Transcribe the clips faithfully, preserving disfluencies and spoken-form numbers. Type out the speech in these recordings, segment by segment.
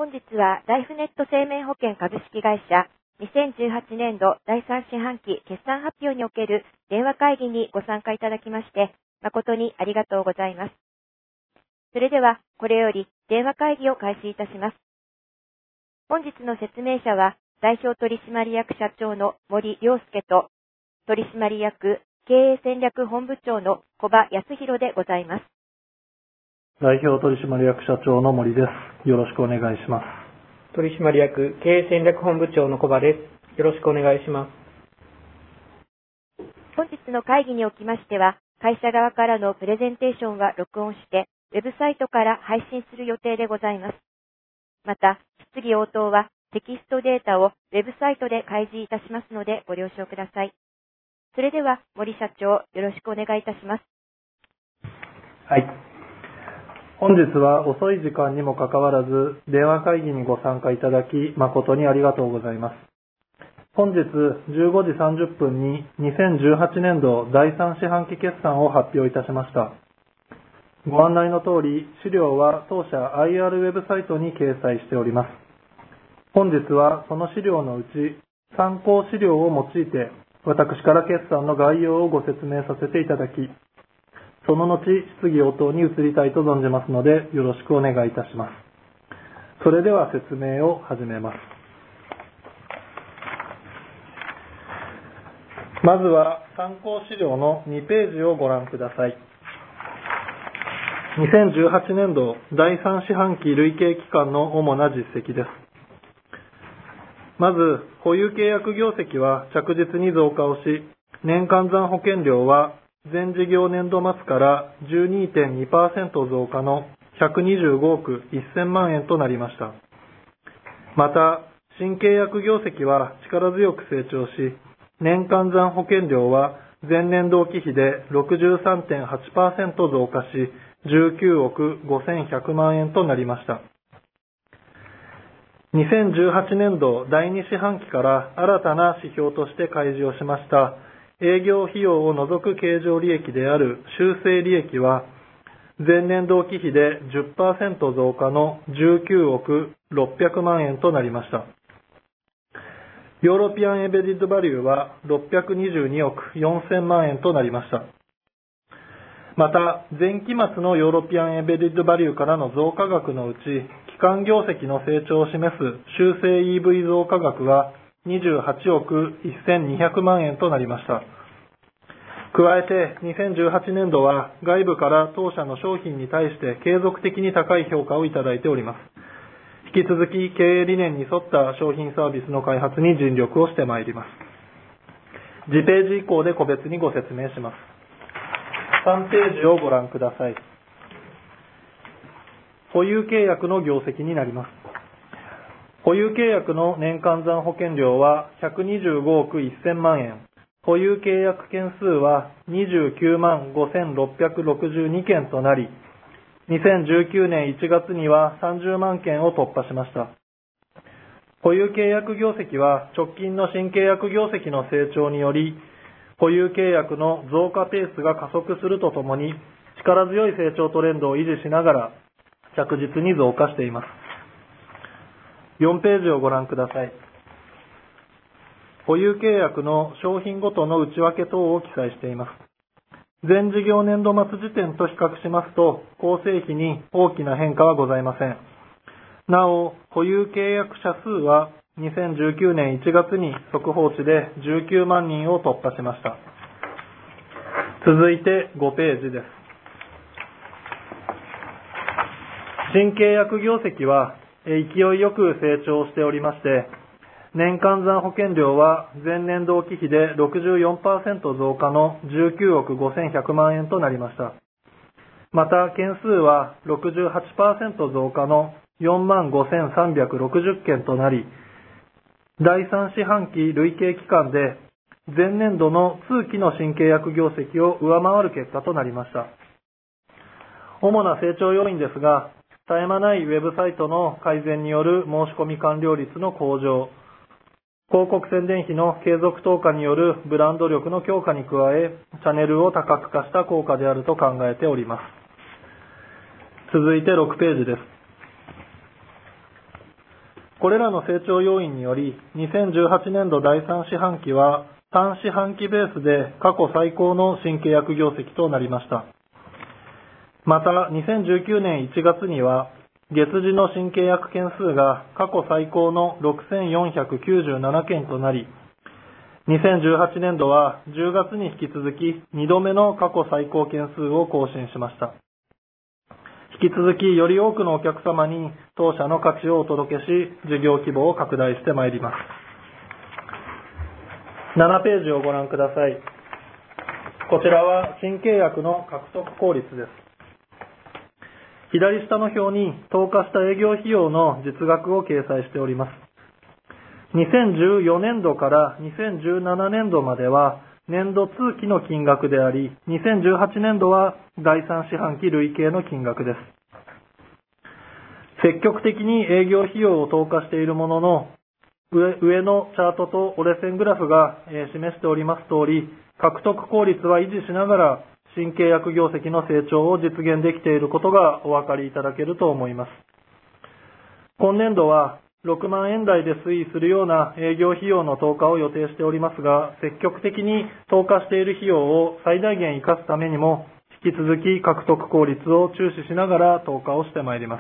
本日はライフネット生命保険株式会社にせんじゅうはちねんどだいさん四半期決算発表における電話会議にご参加いただきまして誠にありがとうございます。それではこれより電話会議を開始いたします。本日の説明者は代表取締役社長の森良介と取締役経営戦略本部長の小葉康弘でございます。 代表取締役社長の森です。よろしくお願いします。 取締役経営戦略本部長の小葉です。よろしくお願いします。 本日の会議におきましては、会社側からのプレゼンテーションは録音して、ウェブサイトから配信する予定でございます。また、質疑応答はテキストデータをウェブサイトで開示いたしますのでご了承ください。それでは森社長、よろしくお願いいたします。 はい。本日は遅い時間にもかかわらず電話会議にご参加いただき誠にありがとうございます。本日じゅうごじさんじゅっぷんににせんじゅうはちねんどだいさん四半期決算を発表いたしました。ご案内の通り資料は当社 アイアール ウェブサイトに掲載しております。本日はその資料のうち参考資料を用いて私から決算の概要をご説明させていただき、その後、質疑応答に移りたいと存じますので、よろしくお願いいたします。それでは説明を始めます。まずは参考資料のにページをご覧ください。にせんじゅうはちねんどだいさん四半期累計期間の主な実績です。まず、保有契約業績は着実に増加をし、年間残保険料は前事業年度末から じゅうにてんにパーセント 増加のひゃくにじゅうごおくせんまんえんとなりました。また、新契約業績は力強く成長し、年間残保険料は前年同期比で ろくじゅうさんてんはちパーセント 増加し、じゅうきゅうおくごせんひゃくまんえんとなりました。にせんじゅうはちねんどだいに四半期から新たな指標として開示をしました営業費用を除く経常利益である修正利益は前年同期比で じゅっパーセント 増加のじゅうきゅうおくろっぴゃくまんえんとなりました。ヨーロピアンエベディッドバリューはろっぴゃくにじゅうにおくよんせんまんえんとなりました。また、前期末のヨーロピアンエベディッドバリューからの増加額のうち、基幹業績の成長を示す修正 イーブイ 増加額はにじゅうはちおくせんにひゃくまんえんとなりました。加えてにせんじゅうはちねんどは外部から当社の商品に対して継続的に高い評価をいただいております。引き続き経営理念に沿った商品サービスの開発に尽力をしてまいります。次ページ以降で個別にご説明します。さんページをご覧ください。保有契約の業績になります。保有契約の年間残保険料はひゃくにじゅうごおくせんまんえん、保有契約件数はにじゅうきゅうまんごせんろっぴゃくろくじゅうにけんとなり、にせんじゅうきゅうねんいちがつにはさんじゅうまんけんを突破しました。保有契約業績は直近の新契約業績の成長により、保有契約の増加ペースが加速するとともに、力強い成長トレンドを維持しながら着実に増加しています。よんページをご覧ください。保有契約の商品ごとの内訳等を記載しています。前事業年度末時点と比較しますと、構成比に大きな変化はございません。なお、保有契約者数はにせんじゅうきゅうねんいちがつに速報値でじゅうきゅうまんにんを突破しました。続いてごページです。新契約業績は勢いよく成長しておりまして、年間残保険料は前年同期比で ろくじゅうよんパーセント 増加のじゅうきゅうおくごせんひゃくまんえんとなりました。また、件数は ろくじゅうはちパーセント 増加のよんまんごせんさんびゃくろくじゅっけんとなり、だいさん四半期累計期間で前年度の通期の新契約業績を上回る結果となりました。主な成長要因ですが、絶え間ないウェブサイトの改善による申し込み完了率の向上、広告宣伝費の継続投下によるブランド力の強化に加え、チャンネルを多角化した効果であると考えております。続いてろくページです。 これらの成長要因により、にせんじゅうはちねんどだいさん四半期は単四半期ベースで過去最高の新契約業績となりました。また、にせんじゅうきゅうねんいちがつには、月次の新契約件数が過去最高のろくせんよんひゃくきゅうじゅうななけんとなり、にせんじゅうはちねんどはじゅうがつに引き続きにどめの過去最高件数を更新しました。引き続きより多くのお客様に当社の価値をお届けし、事業規模を拡大してまいります。ななページをご覧ください。こちらは新契約の獲得効率です。左下の表に投下した営業費用の実額を掲載しております。にせんじゅうよねんどからにせんじゅうななねんどまでは年度通期の金額であり、にせんじゅうはちねんどはだいさん四半期累計の金額です。積極的に営業費用を投下しているものの、上、上のチャートと折れ線グラフが示しております通り、獲得効率は維持しながら新契約業績の成長を実現できていることがお分かりいただけると思います。今年度はろくまんえん台で推移するような営業費用の投下を予定しておりますが、積極的に投下している費用を最大限活かすためにも、引き続き獲得効率を注視しながら投下をしてまいります。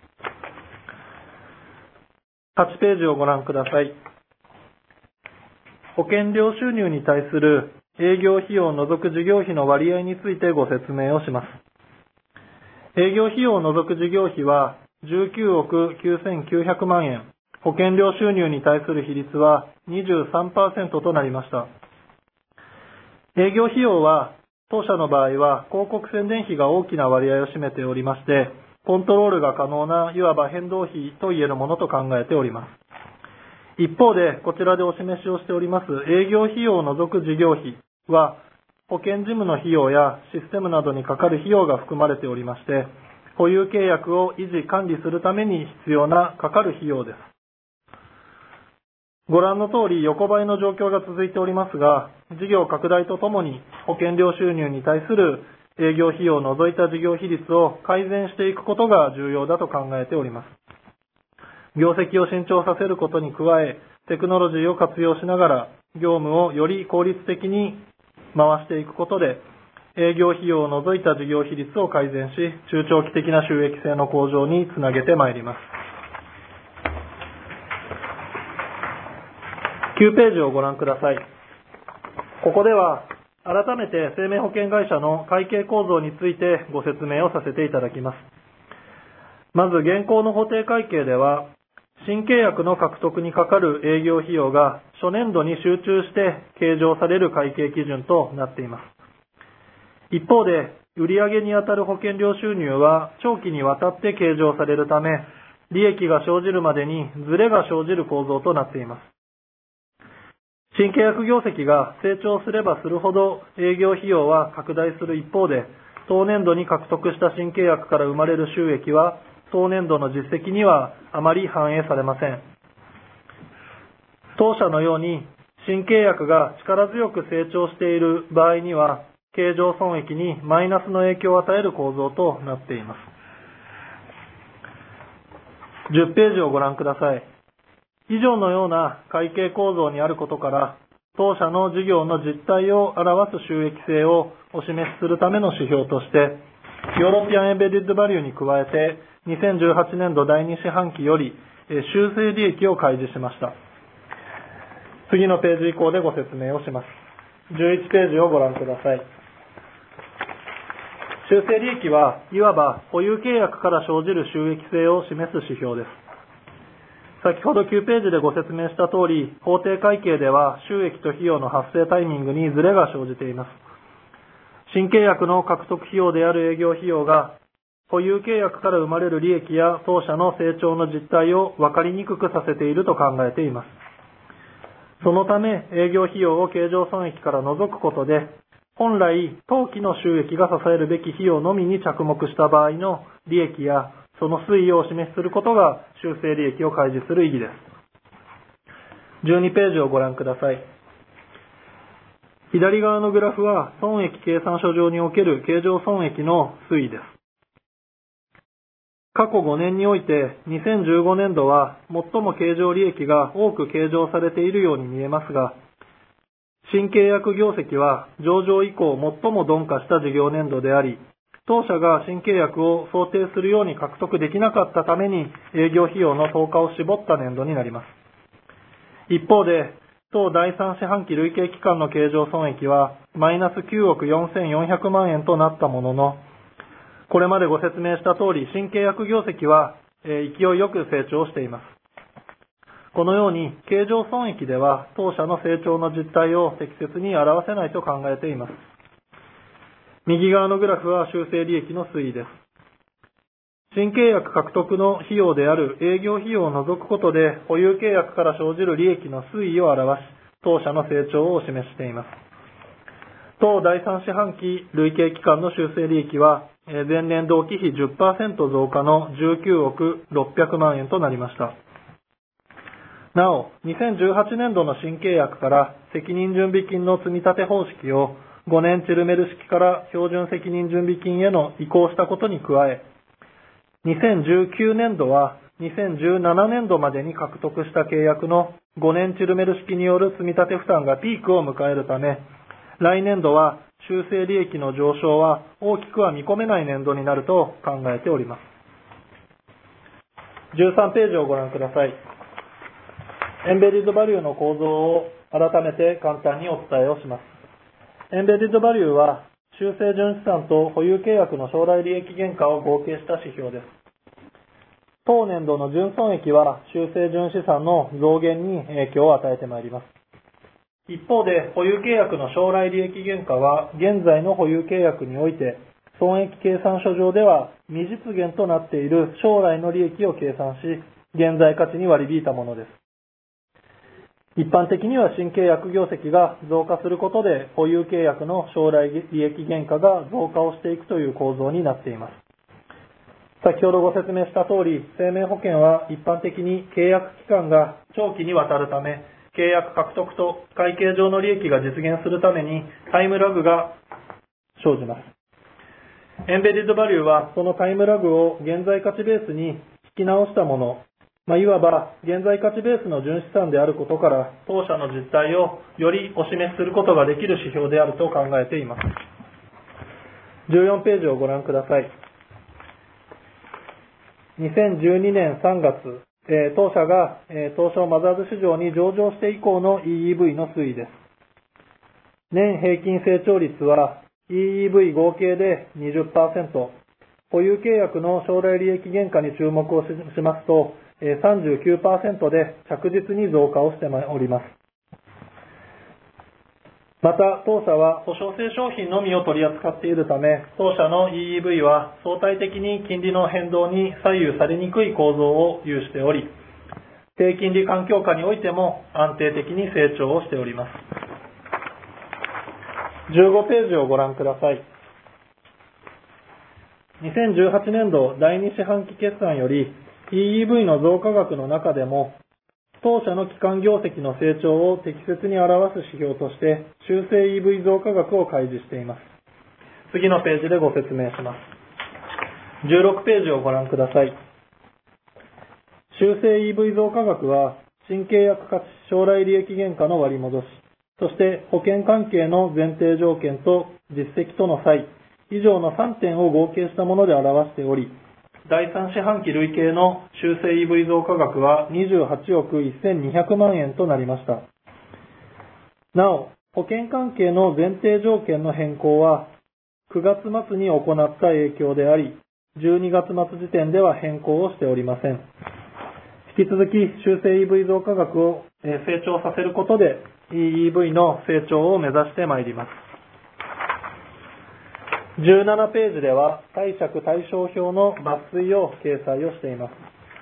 はちページをご覧ください。保険料収入に対する営業費用を除く事業費の割合についてご説明をします。営業費用を除く事業費はじゅうきゅうおくきゅうせんきゅうひゃくまんえん、保険料収入に対する比率は にじゅうさんパーセント となりました。営業費用は当社の場合は広告宣伝費が大きな割合を占めておりまして、コントロールが可能ないわば変動費と言えるものと考えております。一方で、こちらでお示しをしております営業費用を除く事業費は、保険事務の費用やシステムなどにかかる費用が含まれておりまして、保有契約を維持管理するために必要なかかる費用です。ご覧の通り横ばいの状況が続いておりますが、事業拡大とともに保険料収入に対する営業費用を除いた事業比率を改善していくことが重要だと考えております。業績を伸長させることに加え、テクノロジーを活用しながら業務をより効率的に回していくことで、営業費用を除いた事業比率を改善し、中長期的な収益性の向上につなげてまいります。きゅうページをご覧ください。ここでは改めて生命保険会社の会計構造についてご説明をさせていただきます。まず現行の法定会計では、新契約の獲得にかかる営業費用が初年度に集中して計上される会計基準となっています。一方で、売上にあたる保険料収入は長期にわたって計上されるため、利益が生じるまでにズレが生じる構造となっています。新契約業績が成長すればするほど営業費用は拡大する一方で、当年度に獲得した新契約から生まれる収益は当年度の実績にはあまり反映されません。当社のように新契約が力強く成長している場合には、経常損益にマイナスの影響を与える構造となっています。じゅっページをご覧ください。以上のような会計構造にあることから、当社の事業の実態を表す収益性をお示しするための指標として、ヨーロピアンエンベディッドバリューに加えて、にせんじゅうはちねんどだいに四半期より修正利益を開示しました。次のページ以降でご説明をします。じゅういちページをご覧ください。修正利益はいわば保有契約から生じる収益性を示す指標です。先ほどきゅうページでご説明した通り、法定会計では収益と費用の発生タイミングにズレが生じています。新契約の獲得費用である営業費用が、保有契約から生まれる利益や当社の成長の実態を分かりにくくさせていると考えています。そのため、営業費用を経常損益から除くことで、本来、当期の収益が支えるべき費用のみに着目した場合の利益やその推移をお示しすることが修正利益を開示する意義です。じゅうにページをご覧ください。左側のグラフは損益計算書上における経常損益の推移です。 過去ごねんにおいてにせんじゅうごねんどは最も経常利益が多く計上されているように見えますが、新契約業績は上場以降最も鈍化した事業年度であり、当社が新契約を想定するように獲得できなかったために営業費用の投下を絞った年度になります。一方で、当だいさん四半期累計期間の経常損益はマイナスきゅうおくよんせんよんひゃくまんえんとなったものの、これまでご説明した通り、新契約業績は勢いよく成長しています。このように、経常損益では当社の成長の実態を適切に表せないと考えています。右側のグラフは修正利益の推移です。新契約獲得の費用である営業費用を除くことで、保有契約から生じる利益の推移を表し、当社の成長を示しています。当だいさん四半期累計期間の修正利益は、前年同期比 じゅっパーセント 増加のじゅうきゅうおくろっぴゃくまんえんとなりました。なお、にせんじゅうはちねんどの新契約から責任準備金の積み立て方式をごねんチルメル式から標準責任準備金への移行したことに加え、にせんじゅうきゅうねんどはにせんじゅうななねんどまでに獲得した契約のごねんチルメル式による積み立て負担がピークを迎えるため、来年度は修正利益の上昇は大きくは見込めない年度になると考えております。じゅうさんページをご覧ください。エンベリッドバリューの構造を改めて簡単にお伝えをします。エンベリッドバリューは修正純資産と保有契約の将来利益原価を合計した指標です。当年度の純損益は修正純資産の増減に影響を与えてまいります。一方で、保有契約の将来利益原価は、現在の保有契約において、損益計算書上では未実現となっている将来の利益を計算し、現在価値に割り引いたものです。一般的には新契約業績が増加することで、保有契約の将来利益原価が増加をしていくという構造になっています。先ほどご説明した通り、生命保険は一般的に契約期間が長期にわたるため、契約獲得と会計上の利益が実現するためにタイムラグが生じます。エンベリッドバリューはそのタイムラグを現在価値ベースに引き直したもの、まあ、いわば現在価値ベースの純資産であることから、当社の実態をよりお示しすることができる指標であると考えています。じゅうよんページをご覧ください。にせんじゅうにねんさんがつ、えー、当社が、えー、東証マザーズ市場に上場して以降の イーイーブイ の推移です。年平均成長率は イーイーブイ 合計で にじゅっパーセント、保有契約の将来利益原価に注目をしますと、えー、さんじゅうきゅうパーセント で着実に増加をしております。また、当社は保証性商品のみを取り扱っているため、当社の イーイーブイ は相対的に金利の変動に左右されにくい構造を有しており、低金利環境下においても安定的に成長をしております。じゅうごページをご覧ください。にせんじゅうはちねんどだいに四半期決算より イーイーブイ の増加額の中でも、当社の基幹業績の成長を適切に表す指標として、修正 イーブイ 増加額を開示しています。次のページでご説明します。じゅうろくページをご覧ください。修正 イーブイ 増加額は、新契約価値将来利益原価の割り戻し、そして保険関係の前提条件と実績との差異、以上のさんてんを合計したもので表しており、だいさん四半期累計の修正 イーブイ 増加額はにじゅうはちおくせんにひゃくまんえんとなりました。なお、保険関係の前提条件の変更はくがつ末に行った影響であり、じゅうにがつ末時点では変更をしておりません。引き続き修正 イーブイ 増加額を成長させることで イーイーブイ の成長を目指してまいります。じゅうななページでは貸借対照表の抜粋を掲載をしています。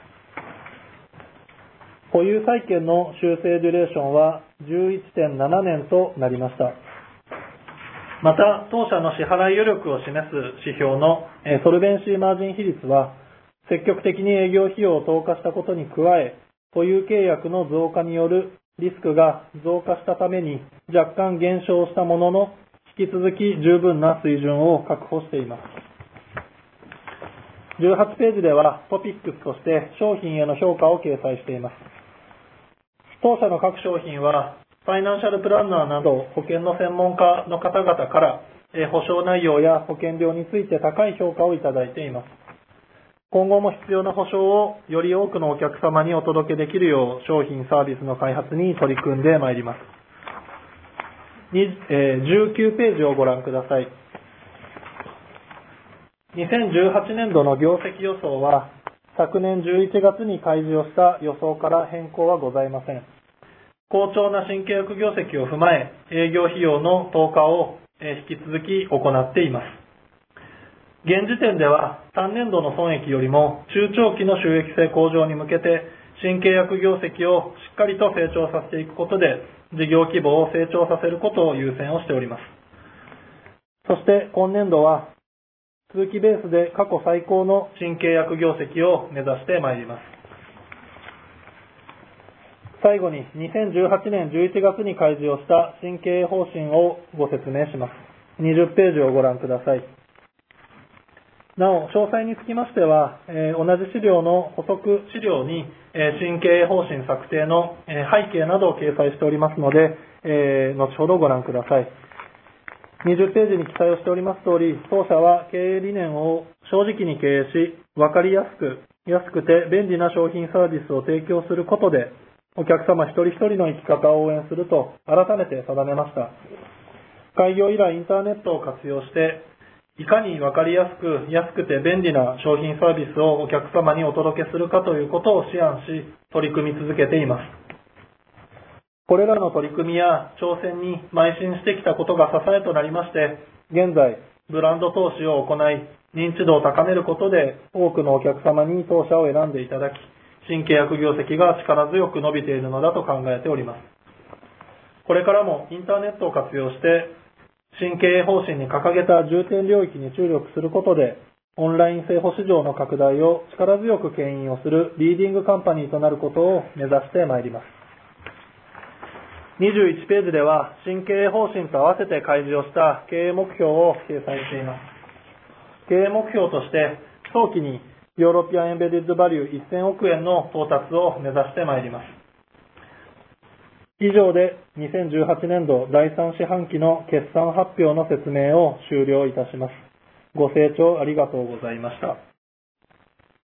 保有債権の修正デュレーションは じゅういってんななねんとなりました。また、当社の支払い余力を示す指標のソルベンシーマージン比率は、積極的に営業費用を投下したことに加え、保有契約の増加によるリスクが増加したために若干減少したものの、引き続き十分な水準を確保しています。 じゅうはちページではトピックスとして商品への評価を掲載しています。当社の各商品はファイナンシャルプランナーなど保険の専門家の方々から保証内容や保険料について高い評価をいただいています。今後も必要な保証をより多くのお客様にお届けできるよう商品サービスの開発に取り組んでまいります。じゅうきゅうページをご覧ください。にせんじゅうはちねんどの業績予想は昨年じゅういちがつに開示をした予想から変更はございません。好調な新契約業績を踏まえ、営業費用の投下を引き続き行っています。現時点では単年度の損益よりも中長期の収益性向上に向けて新契約業績をしっかりと成長させていくことで事業規模を成長させることを優先をしております。そして今年度は通期ベースで過去最高の新契約業績を目指してまいります。最後ににせんじゅうはちねんじゅういちがつに開示をした新経営方針をご説明します。にじゅうページをご覧ください。なお、詳細につきましては、えー、同じ資料の補足資料に、えー、新経営方針策定の、えー、背景などを掲載しておりますので、えー、後ほどご覧ください。にじゅうページに記載をしております通り、当社は経営理念を正直に経営し、分かりやすく、安くて便利な商品サービスを提供することで、お客様一人一人の生き方を応援すると改めて定めました。開業以来インターネットを活用して、いかに分かりやすく、安くて便利な商品サービスをお客様にお届けするかということを思案し、取り組み続けています。これらの取り組みや挑戦に邁進してきたことが支えとなりまして、現在、ブランド投資を行い、認知度を高めることで多くのお客様に当社を選んでいただき、新契約業績が力強く伸びているのだと考えております。これからもインターネットを活用して、新経営方針に掲げた重点領域に注力することで、オンライン製法市場の拡大を力強く牽引をするリーディングカンパニーとなることを目指してまいります。にじゅういちページでは、新経営方針と合わせて開示をした経営目標を掲載しています。経営目標として、早期にヨーロピアンエンベディッドバリューせんおくえんの到達を目指してまいります。以上でにせんじゅうはちねんどだいさん四半期の決算発表の説明を終了いたします。ご清聴ありがとうございました。